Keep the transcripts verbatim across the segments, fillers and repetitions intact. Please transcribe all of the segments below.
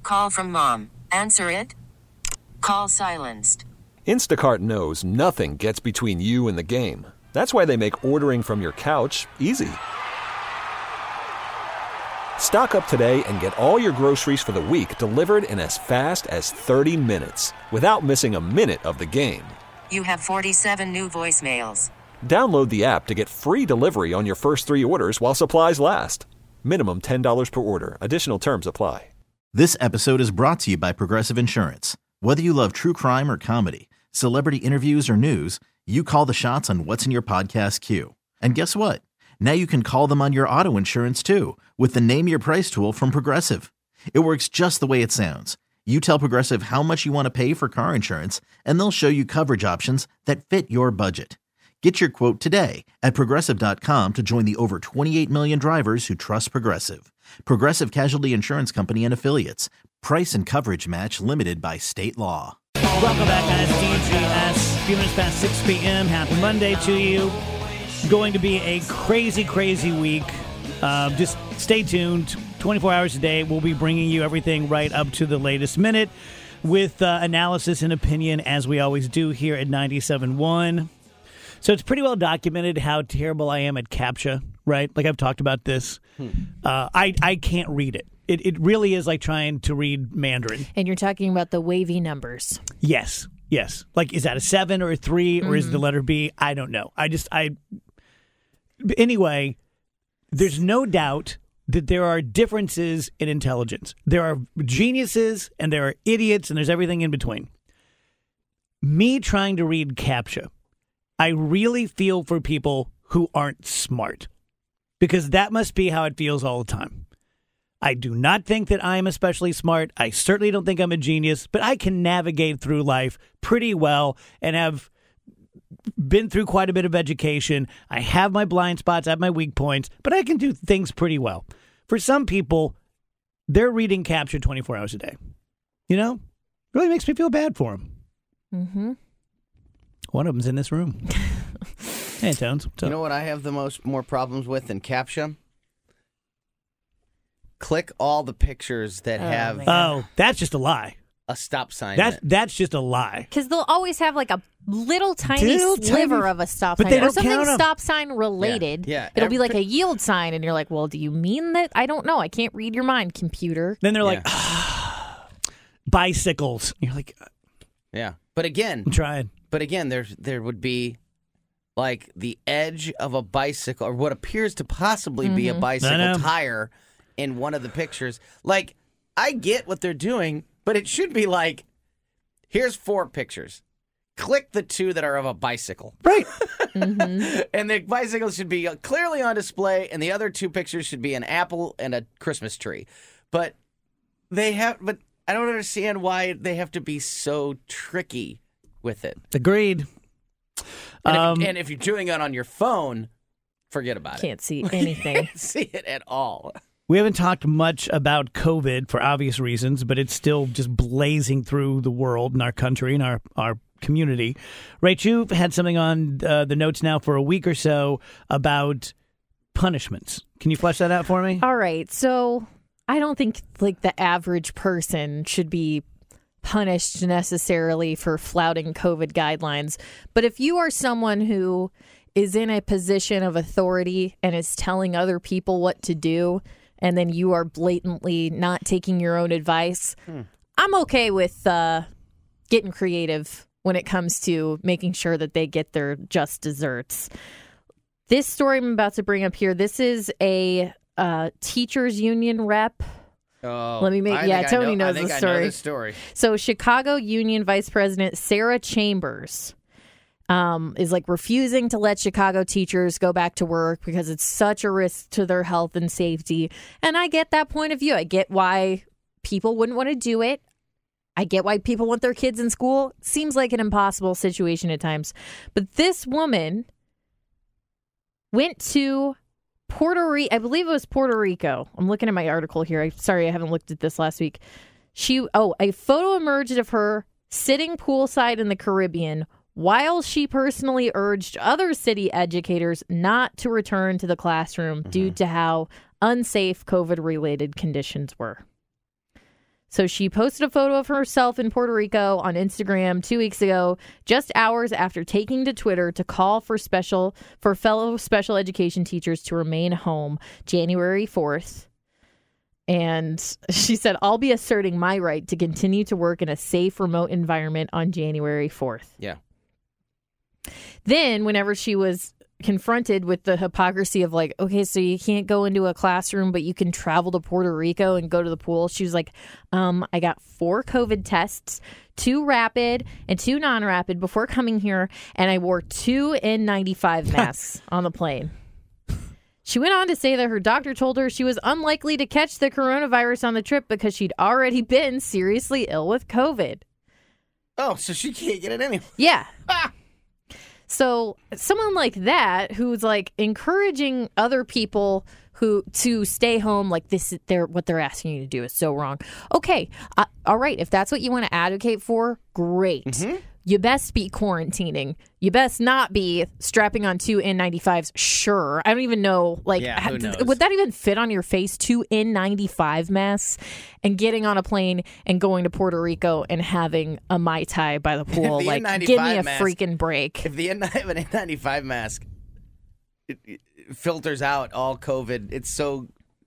Call from mom. Answer it. Call silenced. Instacart knows nothing gets between you and the game. That's why they make ordering from your couch easy. Stock up today and get all your groceries for the week delivered in as fast as thirty minutes without missing a minute of the game. You have forty-seven new voicemails. Download the app to get free delivery on your first three orders while supplies last. Minimum ten dollars per order. Additional terms apply. This episode is brought to you by Progressive Insurance. Whether you love true crime or comedy, celebrity interviews or news, you call the shots on what's in your podcast queue. And guess what? Now you can call them on your auto insurance too with the Name Your Price tool from Progressive. It works just the way it sounds. You tell Progressive how much you want to pay for car insurance, and they'll show you coverage options that fit your budget. Get your quote today at Progressive dot com to join the over twenty-eight million drivers who trust Progressive. Progressive Casualty Insurance Company and Affiliates. Price and coverage match limited by state law. Welcome back, guys. D G S, a few minutes past six p.m. Happy Monday to you. Going to be a crazy, crazy week. Uh, just stay tuned. twenty-four hours a day, we'll be bringing you everything right up to the latest minute with uh, analysis and opinion, as we always do here at ninety-seven point one. So it's pretty well documented how terrible I am at CAPTCHA, right? Like I've talked about this. Hmm. Uh, I, I can't read it. it. It really is like trying to read Mandarin. And you're talking about the wavy numbers. Yes, yes. Like, is that a seven or a three, or mm-hmm. is it the letter B? I don't know. I just, I... Anyway, there's no doubt that there are differences in intelligence. There are geniuses, and there are idiots, and there's everything in between. Me trying to read CAPTCHA, I really feel for people who aren't smart, because that must be how it feels all the time. I do not think that I am especially smart. I certainly don't think I'm a genius, but I can navigate through life pretty well and have been through quite a bit of education. I have my blind spots, I have my weak points, but I can do things pretty well. For some people, they're reading CAPTCHA twenty-four hours a day. You know? Really makes me feel bad for them. Mm-hmm. One of them's in this room. Hey, Tones. What's up? You know what I have the most more problems with than CAPTCHA? Click all the pictures that Oh, have man. Oh, that's just a lie. a stop sign. That's in it. that's just a lie. Because they'll always have like a little tiny Little sliver tiny- of a stop but sign they or don't something count 'em. stop sign related. Yeah, yeah. It'll be Every like a pic- yield sign, and you're like, well, do you mean that? I don't know. I can't read your mind, computer. Then they're like, Yeah. ah, bicycles. You're like, Yeah, but again, I'm trying. but again, there's there would be like the edge of a bicycle, or what appears to possibly be a I know. bicycle tire in one of the pictures. Like, I get what they're doing, but it should be like, here's four pictures. Click the two that are of a bicycle. Right. Mm-hmm. And the bicycle should be clearly on display, and the other two pictures should be an apple and a Christmas tree. But they have, but I don't understand why they have to be so tricky with it. Agreed. And, Um, if, and if you're doing it on your phone, forget about it. Can't see anything. Can't see it at all. We haven't talked much about COVID for obvious reasons, but it's still just blazing through the world and our country and our, our community. Rach, you've had something on uh, the notes now for a week or so about punishments. Can you flesh that out for me? All right. So I don't think like the average person should be punished necessarily for flouting COVID guidelines. But if you are someone who is in a position of authority and is telling other people what to do, and then you are blatantly not taking your own advice, hmm. I'm okay with uh, getting creative when it comes to making sure that they get their just desserts. This story I'm about to bring up here, this is a uh, teachers union rep. Oh, Let me make, I yeah, think I Tony know, knows I think the I story. know this story. So Chicago Union Vice President Sarah Chambers um, is like refusing to let Chicago teachers go back to work because it's such a risk to their health and safety. And I get that point of view. I get why people wouldn't want to do it. I get why people want their kids in school. Seems like an impossible situation at times. But this woman went to Puerto Rico, I believe it was Puerto Rico. I'm looking at my article here. I'm sorry, I haven't looked at this last week. She, oh, a photo emerged of her sitting poolside in the Caribbean while she personally urged other city educators not to return to the classroom mm-hmm. due to how unsafe COVID-related conditions were. So she posted a photo of herself in Puerto Rico on Instagram two weeks ago, just hours after taking to Twitter to call for special for fellow special education teachers to remain home January fourth. And she said, I'll be asserting my right to continue to work in a safe remote environment on January fourth. Yeah. Then whenever she was confronted with the hypocrisy of like, okay, so you can't go into a classroom, but you can travel to Puerto Rico and go to the pool. She was like, um, I got four COVID tests, two rapid and two non-rapid before coming here, and I wore two N ninety-five masks on the plane. She went on to say that her doctor told her she was unlikely to catch the coronavirus on the trip because she'd already been seriously ill with COVID. Oh, so she can't get it anyway. Yeah. Ah! So someone like that who's like encouraging other people who to stay home, like this, they're what they're asking you to do is so wrong. Okay, uh, all right, if that's what you want to advocate for, great. Mm-hmm. You best be quarantining. You best not be strapping on two N ninety-fives. Sure, I don't even know. Like, yeah, who knows? Would that even fit on your face? Two N ninety-five masks, and getting on a plane and going to Puerto Rico and having a Mai Tai by the pool. The like, N give me a ninety-five freaking break. If the N ninety-five mask it, it filters out all COVID, it's so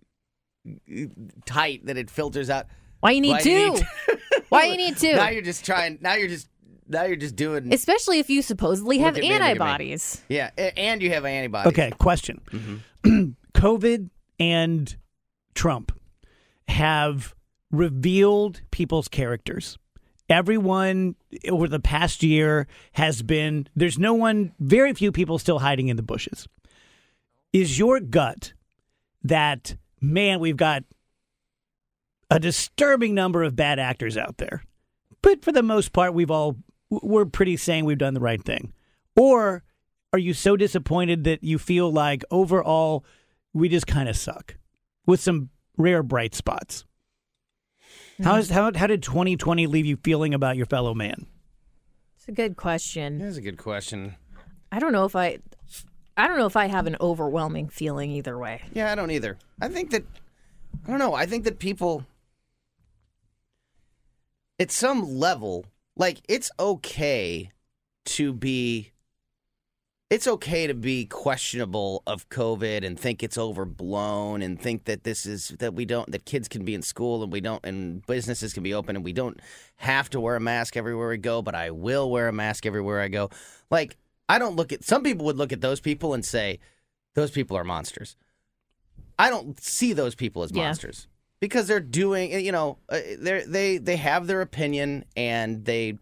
tight that it filters out. Why you need Why two? You need Why you need two? Now you're just trying. Now you're just. Now you're just doing. Especially if you supposedly have Look at me, look at me. antibodies. Yeah, a- and you have antibodies. Okay, question. Mm-hmm. COVID and Trump have revealed people's characters. Everyone over the past year has been, there's no one, very few people still hiding in the bushes. Is your gut that, man, we've got a disturbing number of bad actors out there, but for the most part, we've all, we're pretty saying we've done the right thing? Or are you so disappointed that you feel like overall we just kind of suck with some rare bright spots? Mm-hmm. How is how how did twenty twenty leave you feeling about your fellow man? It's a good question. That's a good question. I don't know if I I don't know if I have an overwhelming feeling either way. Yeah, I don't either. I think that I don't know. I think that people at some level, like, it's okay to be, it's okay to be questionable of COVID and think it's overblown and think that this is, that we don't, that kids can be in school and we don't, and businesses can be open and we don't have to wear a mask everywhere we go, but I will wear a mask everywhere I go. Like, I don't look at, some people would look at those people and say, those people are monsters. I don't see those people as Yeah. monsters. Because they're doing, you know, they they they have their opinion and they,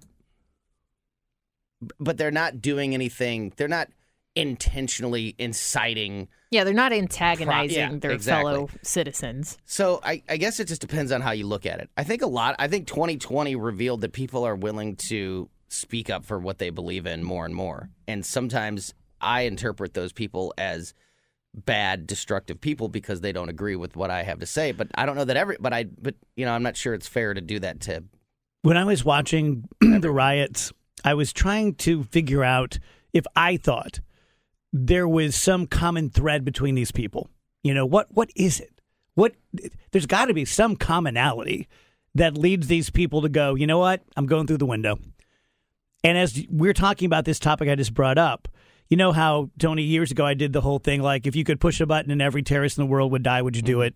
but they're not doing anything. They're not intentionally inciting. Yeah, they're not antagonizing Yeah, their exactly. fellow citizens. So I, I guess it just depends on how you look at it. I think a lot. I think twenty twenty revealed that people are willing to speak up for what they believe in more and more. And sometimes I interpret those people as bad, destructive people because they don't agree with what I have to say. But I don't know that every, but I, but you know, I'm not sure it's fair to do that to. When I was watching the riots, I was trying to figure out if I thought there was some common thread between these people. You know, what what is it? What there's got to be some commonality that leads these people to go, you know what? I'm going through the window. And as we're talking about this topic I just brought up, you know how, Tony, years ago I did the whole thing, like, if you could push a button and every terrorist in the world would die, would you do it?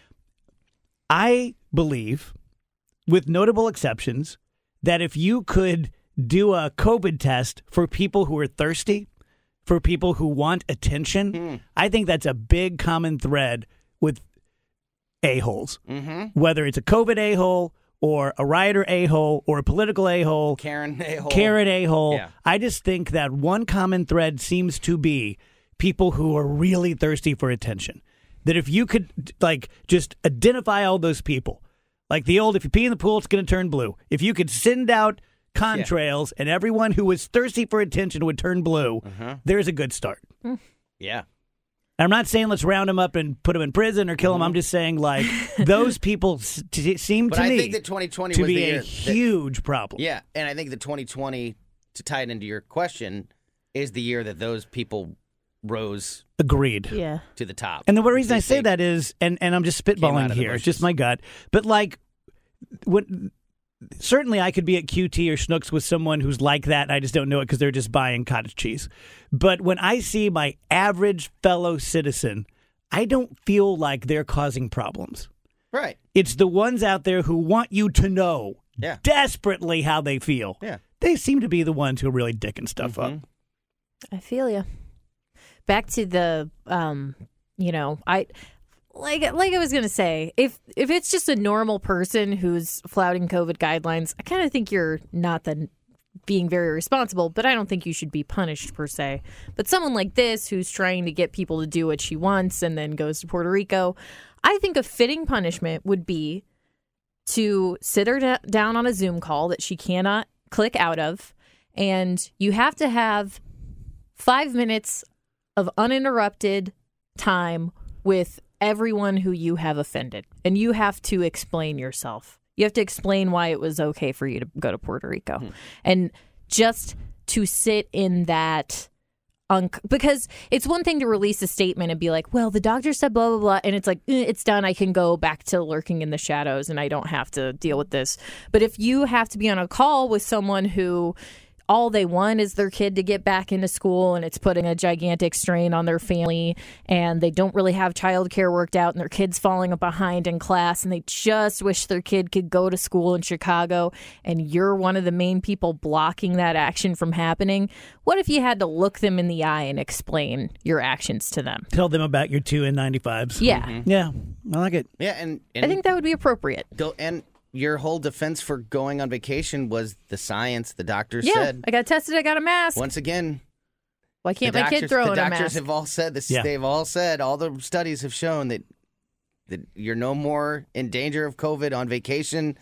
I believe, with notable exceptions, that if you could do a COVID test for people who are thirsty, for people who want attention, mm. I think that's a big common thread with a-holes. Mm-hmm. Whether it's a COVID a-hole or a rioter a-hole, or a political a-hole. Karen a-hole. Karen a-hole. Yeah. I just think that one common thread seems to be people who are really thirsty for attention. That if you could, like, just identify all those people, like the old, if you pee in the pool, it's going to turn blue. If you could send out contrails yeah. and everyone who was thirsty for attention would turn blue, uh-huh. there's a good start. Mm. Yeah. I'm not saying let's round them up and put them in prison or kill them. Mm-hmm. I'm just saying, like, those people t- seem but to I me think that twenty twenty to was be the a year huge that, problem. Yeah, and I think that twenty twenty, to tie it into your question, is the year that those people rose Agreed. Yeah. to the top. And the reason They- I say they that is, and, and I'm just came out spitballing of the here, it's bushes. just my gut, but, like, when certainly I could be at Q T or Schnucks with someone who's like that, and I just don't know it because they're just buying cottage cheese. But when I see my average fellow citizen, I don't feel like they're causing problems. Right. It's the ones out there who want you to know Yeah. desperately how they feel. Yeah. They seem to be the ones who are really dicking stuff Mhm. up. I feel you. Back to the, um, you know, I like like I was gonna say, if if it's just a normal person who's flouting COVID guidelines, I kind of think you're not the being very responsible, but I don't think you should be punished per se. But someone like this who's trying to get people to do what she wants and then goes to Puerto Rico, I think a fitting punishment would be to sit her da- down on a Zoom call that she cannot click out of, and you have to have five minutes of uninterrupted time with everyone who you have offended. And you have to explain yourself. You have to explain why it was okay for you to go to Puerto Rico. Hmm. And just to sit in that, un- because it's one thing to release a statement and be like, well, the doctor said blah, blah, blah. And it's like, eh, it's done. I can go back to lurking in the shadows and I don't have to deal with this. But if you have to be on a call with someone who all they want is their kid to get back into school, and it's putting a gigantic strain on their family, and they don't really have childcare worked out, and their kid's falling behind in class, and they just wish their kid could go to school in Chicago, and you're one of the main people blocking that action from happening. What if you had to look them in the eye and explain your actions to them? Tell them about your two N ninety-fives. Yeah. Mm-hmm. Yeah, I like it. Yeah, and, and I think that would be appropriate. go and your whole defense for going on vacation was the science. The doctors Yeah, said. I got tested. I got a mask. Once again, Why can't the my doctors, kid throw the in a doctors mask? have all said this. Yeah. They've all said, all the studies have shown that that you're no more in danger of COVID on vacation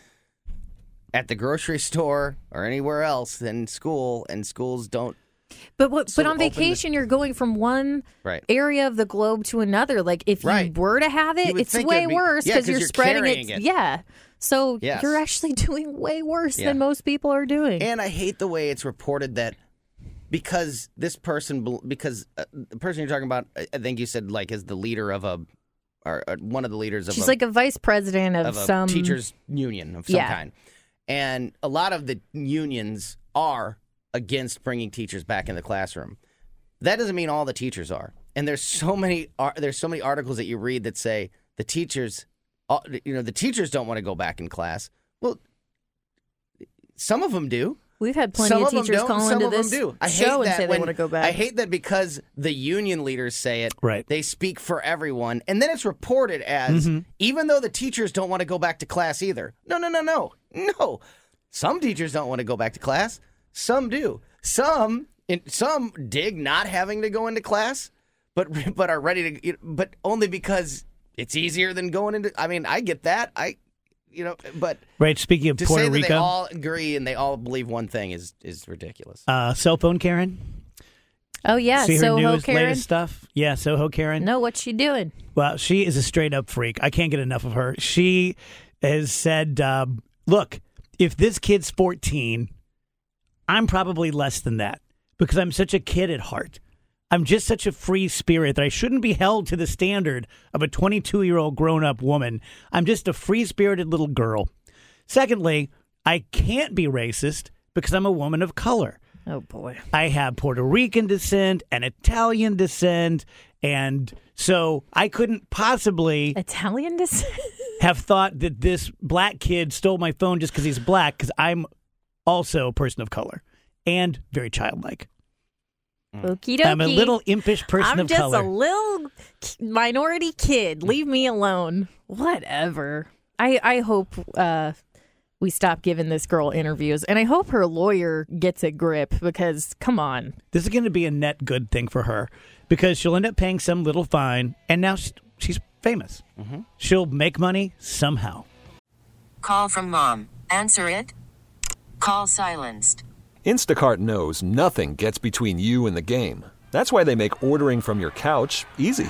at the grocery store or anywhere else than school, and schools don't. But what, So but on open the- vacation, you're going from one Right. area of the globe to another. Like if Right. you were to have You it, would it's think way it'd be- worse yeah, because 'cause you're, you're spreading carrying it. it. Yeah. So Yes. you're actually doing way worse Yeah. than most people are doing. And I hate the way it's reported that because this person, bel- because uh, the person you're talking about, I I think you said like is the leader of a, or, or one of the leaders of She's a, like a vice president of, of a some teachers union of some Yeah. kind. And a lot of the unions are against bringing teachers back in the classroom. That doesn't mean all the teachers are. And there's so many ar- there's so many articles that you read that say the teachers, uh, you know, the teachers don't want to go back in class. Well, some of them do. We've had plenty Some of of them teachers don't, call some into of them this do. I show hate and that say they when- want to go back. I hate that because the union leaders say it. Right. They speak for everyone, and then it's reported as Mm-hmm. even though the teachers don't want to go back to class either. No, no, no, no, no. Some teachers don't want to go back to class. Some do. Some, in, some dig not having to go into class, but but are ready to. But only because it's easier than going into. I mean, I get that. I, you know, but Right. Speaking of to Puerto say that they Rico, all agree and they all believe one thing is is ridiculous. uh, cell phone Karen. Oh yeah, See her Soho newest, Karen. latest stuff. Yeah, Soho Karen. No, what's she doing? Well, she is a straight up freak. I can't get enough of her. She has said, um, look, if this kid's fourteen, I'm probably less than that because I'm such a kid at heart. I'm just such a free spirit that I shouldn't be held to the standard of a twenty-two-year-old grown-up woman. I'm just a free-spirited little girl. Secondly, I can't be racist because I'm a woman of color. Oh boy. I have Puerto Rican descent and Italian descent, and so I couldn't possibly Italian descent. have thought that this black kid stole my phone just because he's black, because I'm also a person of color and very childlike. Okie dokie. I'm a little impish person I'm of just color. a little minority kid. Leave me alone. Whatever. I I hope uh, we stop giving this girl interviews, and I hope her lawyer gets a grip because come on. This is going to be a net good thing for her because she'll end up paying some little fine, and now she's, she's famous. Mm-hmm. She'll make money somehow. Call from mom. Answer it. Call silenced. Instacart knows nothing gets between you and the game. That's why they make ordering from your couch easy.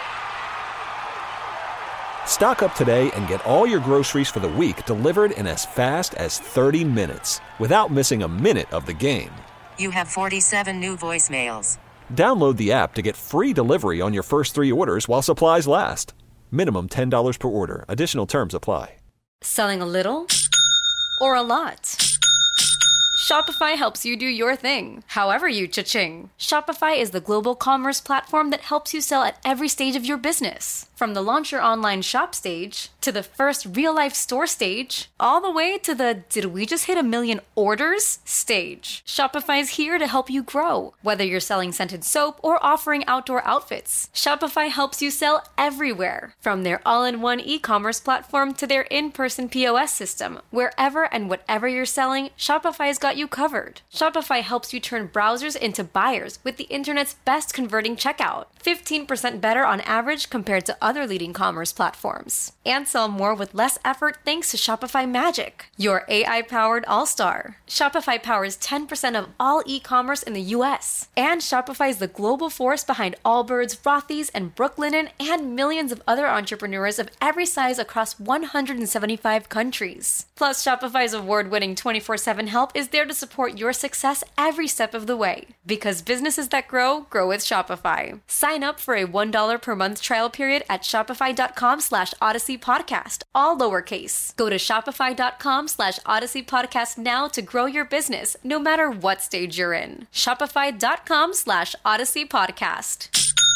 Stock up today and get all your groceries for the week delivered in as fast as thirty minutes without missing a minute of the game. You have forty-seven new voicemails. Download the app to get free delivery on your first three orders while supplies last. Minimum ten dollars per order. Additional terms apply. Selling a little or a lot? Shopify helps you do your thing, however you cha-ching. Shopify is the global commerce platform that helps you sell at every stage of your business. From the launch your online shop stage, to the first real-life store stage, all the way to the did we just hit a million orders stage. Shopify's here to help you grow. Whether you're selling scented soap or offering outdoor outfits, Shopify helps you sell everywhere. From their all-in-one e-commerce platform to their in-person P O S system, wherever and whatever you're selling, Shopify's got you covered. Shopify helps you turn browsers into buyers with the internet's best converting checkout. fifteen percent better on average compared to other leading commerce platforms. And sell more with less effort thanks to Shopify Magic, your A I-powered all-star. Shopify powers ten percent of all e-commerce in the U S. And Shopify is the global force behind Allbirds, Rothy's, and Brooklinen, and millions of other entrepreneurs of every size across one hundred seventy-five countries. Plus, Shopify's award-winning twenty-four seven help is there to support your success every step of the way. Because businesses that grow, grow with Shopify. Sign up for a one dollar per month trial period at shopify.com slash Odyssey Podcast, all lowercase. Go to shopify.com slash Odyssey Podcast now to grow your business, no matter what stage you're in. Shopify.com slash Odyssey Podcast.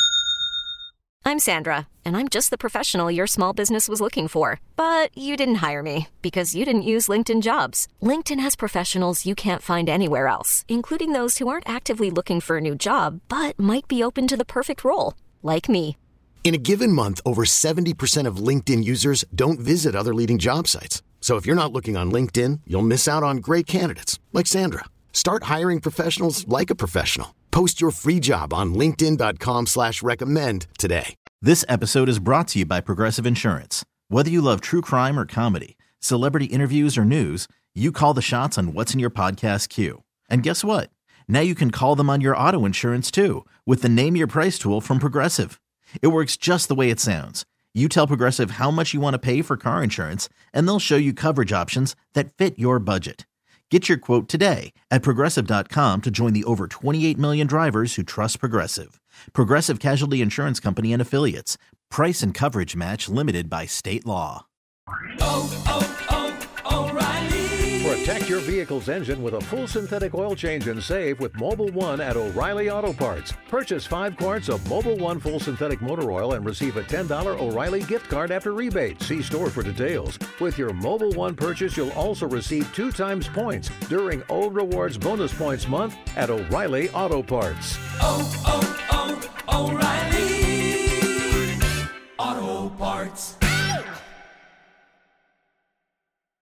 I'm Sandra, and I'm just the professional your small business was looking for. But you didn't hire me because you didn't use LinkedIn Jobs. LinkedIn has professionals you can't find anywhere else, including those who aren't actively looking for a new job, but might be open to the perfect role, like me. In a given month, over seventy percent of LinkedIn users don't visit other leading job sites. So if you're not looking on LinkedIn, you'll miss out on great candidates like Sandra. Start hiring professionals like a professional. Post your free job on linkedin.com slash recommend today. This episode is brought to you by Progressive Insurance. Whether you love true crime or comedy, celebrity interviews or news, you call the shots on what's in your podcast queue. And guess what? Now you can call them on your auto insurance too with the Name Your Price tool from Progressive. It works just the way it sounds. You tell Progressive how much you want to pay for car insurance, and they'll show you coverage options that fit your budget. Get your quote today at Progressive dot com to join the over twenty-eight million drivers who trust Progressive. Progressive Casualty Insurance Company and Affiliates. Price and coverage match limited by state law. Oh, oh, oh, O'Reilly. Protect your vehicle's engine with a full synthetic oil change and save with Mobil one at O'Reilly Auto Parts. Purchase five quarts of Mobil one full synthetic motor oil and receive a ten dollar O'Reilly gift card after rebate. See store for details. With your Mobil one purchase, you'll also receive two times points during O Rewards Bonus Points Month at O'Reilly Auto Parts. Oh, oh, oh, O'Reilly.